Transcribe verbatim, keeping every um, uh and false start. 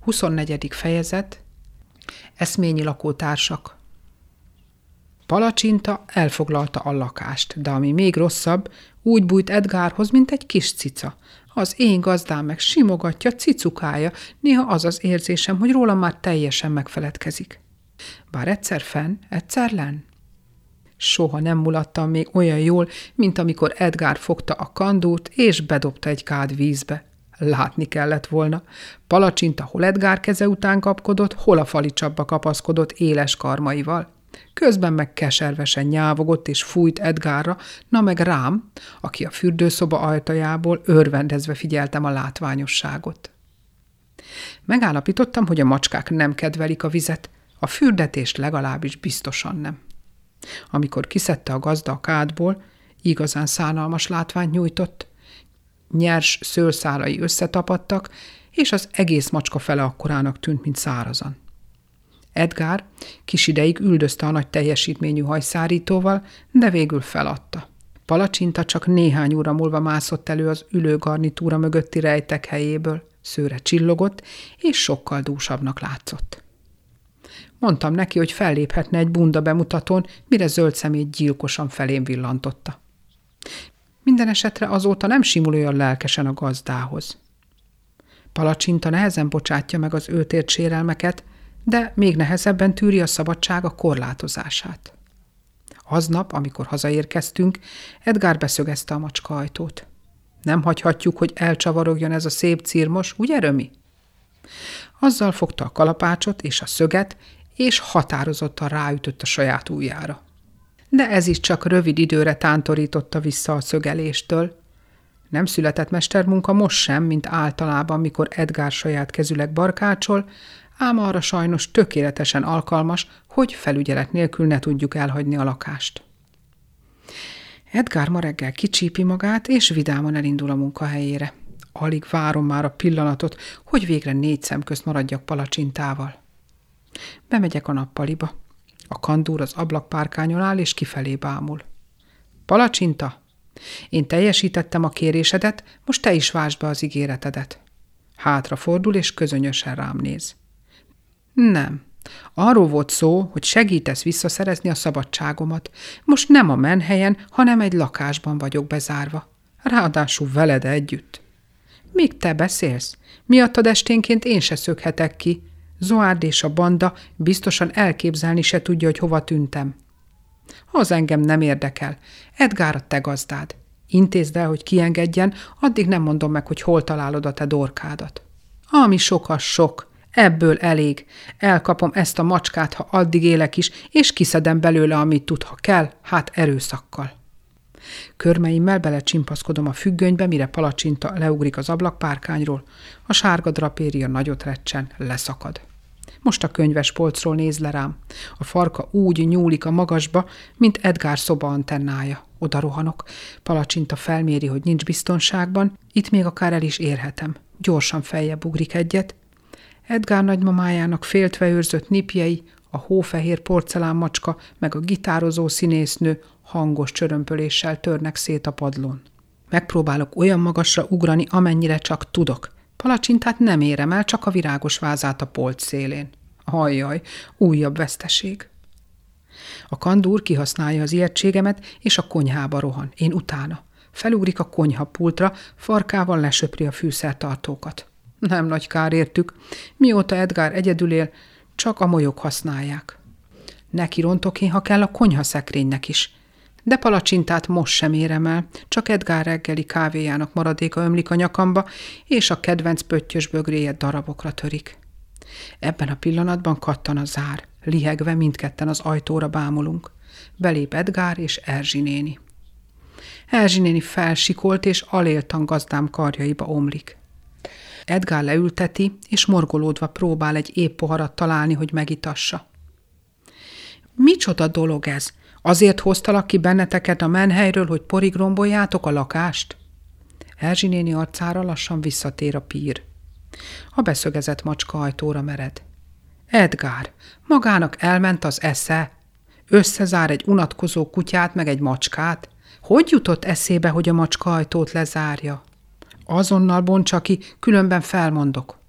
huszonnegyedik fejezet. Eszményi lakótársak. Palacsinta elfoglalta a lakást, de ami még rosszabb, úgy bújt Edgárhoz, mint egy kis cica. Az én gazdám meg simogatja, cicukája, néha az az érzésem, hogy rólam már teljesen megfeledkezik. Bár egyszer fenn, egyszer lenn. Soha nem mulattam még olyan jól, mint amikor Edgár fogta a kandúrt, és bedobta egy kád vízbe. Látni kellett volna. Palacsinta hol Edgár keze után kapkodott, hol a falicsapba kapaszkodott éles karmaival. Közben meg keservesen nyávogott és fújt Edgárra, na meg rám, aki a fürdőszoba ajtajából örvendezve figyeltem a látványosságot. Megállapítottam, hogy a macskák nem kedvelik a vizet, a fürdetést legalábbis biztosan nem. Amikor kiszedte a gazda a kádból, igazán szánalmas látványt nyújtott. Nyers szőrszálai összetapadtak, és az egész macska fele akkorának tűnt, mint szárazan. Edgár kis ideig üldözte a nagy teljesítményű hajszárítóval, de végül feladta. Palacsinta csak néhány óra múlva mászott elő az ülőgarnitúra mögötti rejtek helyéből, szőre csillogott, és sokkal dúsabbnak látszott. Mondtam neki, hogy felléphetne egy bunda bemutatón, mire zöld szemét gyilkosan felém villantotta. Minden esetre azóta nem simul olyan lelkesen a gazdához. Palacsinta nehezen bocsátja meg az őt ért sérelmeket, de még nehezebben tűri a szabadsága korlátozását. Aznap, amikor hazaérkeztünk, Edgár beszögezte a macska ajtót. Nem hagyhatjuk, hogy elcsavarogjon ez a szép cirmos, ugye, Römi? Azzal fogta a kalapácsot és a szöget, és határozottan ráütött a saját ujjára. De ez is csak rövid időre tántorította vissza a szögeléstől. Nem született mestermunka most sem, mint általában, mikor Edgár saját kezüleg barkácsol, ám arra sajnos tökéletesen alkalmas, hogy felügyelet nélkül ne tudjuk elhagyni a lakást. Edgár ma reggel kicsípi magát, és vidáman elindul a munkahelyére. Alig várom már a pillanatot, hogy végre négy szem közt maradjak Palacsintával. Bemegyek a nappaliba. A kandúr az ablakpárkányon áll, és kifelé bámul. Palacsinta, én teljesítettem a kérésedet, most te is vásd be az ígéretedet. Hátrafordul, és közönyösen rám néz. Nem. Arról volt szó, hogy segítesz visszaszerezni a szabadságomat. Most nem a menhelyen, hanem egy lakásban vagyok bezárva. Ráadásul veled együtt. Még te beszélsz? Miattad esténként én se szökhetek ki. Zoárd és a banda biztosan elképzelni se tudja, hogy hova tűntem. Az engem nem érdekel. Edgár a te gazdád. Intézd el, hogy kiengedjen, addig nem mondom meg, hogy hol találod a te dorkádat. Ami sok, az sok. Ebből elég. Elkapom ezt a macskát, ha addig élek is, és kiszedem belőle, amit tud, ha kell, hát erőszakkal. Körmeimmel belecsimpaszkodom a függönybe, mire Palacsinta leugrik az ablakpárkányról, a sárga drapéria nagyot recsen, leszakad. Most a könyves polcról néz le rám. A farka úgy nyúlik a magasba, mint Edgár szoba antennája. Oda rohanok. Palacsinta felméri, hogy nincs biztonságban, itt még akár el is érhetem. Gyorsan feljebb ugrik egyet. Edgár nagymamájának féltve őrzött nipjei, a hófehér porcelánmacska, meg a gitározó színésznő hangos csörömpöléssel törnek szét a padlón. Megpróbálok olyan magasra ugrani, amennyire csak tudok. Palacsintát nem érem el, csak a virágos vázát a polc szélén. Ajjaj, újabb veszteség. A kandúr kihasználja az ijegységemet, és a konyhába rohan. Én utána. Felugrik a konyhapultra, farkával lesöpri a fűszertartókat. Nem nagy kár értük. Mióta Edgár egyedül él, csak a molyok használják. Neki rontok én, ha kell, a konyhaszekrénynek is. De Palacsintát most sem érem el, csak Edgár reggeli kávéjának maradéka ömlik a nyakamba, és a kedvenc pöttyös bögréje darabokra törik. Ebben a pillanatban kattan a zár. Lihegve mindketten az ajtóra bámulunk. Belép Edgár és Erzsi néni. Erzsi néni felsikolt, és aléltan gazdám karjaiba omlik. Edgár leülteti, és morgolódva próbál egy épp poharat találni, hogy megitassa. Micsoda dolog ez? Azért hoztalak ki benneteket a menhelyről, hogy porig romboljátok a lakást? Erzsi néni arcára lassan visszatér a pír. A beszögezett macska ajtóra mered. Edgár, magának elment az esze? Összezár egy unatkozó kutyát meg egy macskát? Hogy jutott eszébe, hogy a macska ajtót lezárja? Azonnal bontsa ki, különben felmondok.